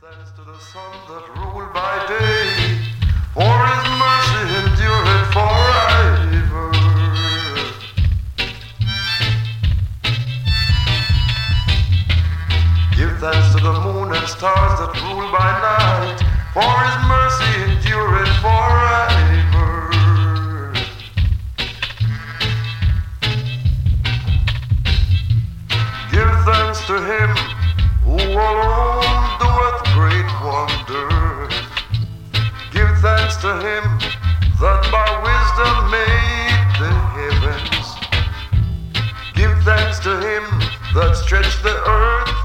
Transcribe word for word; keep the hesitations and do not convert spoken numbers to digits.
thanks to the sun that ruled by day, for his mercy endureth forever. Give thanks to the moon and stars that rule by night, for his mercy endureth forever. Give thanks to him who alone doeth great wonders. Give thanks to him that by wisdom made the heavens. Give thanks to him that stretched the earth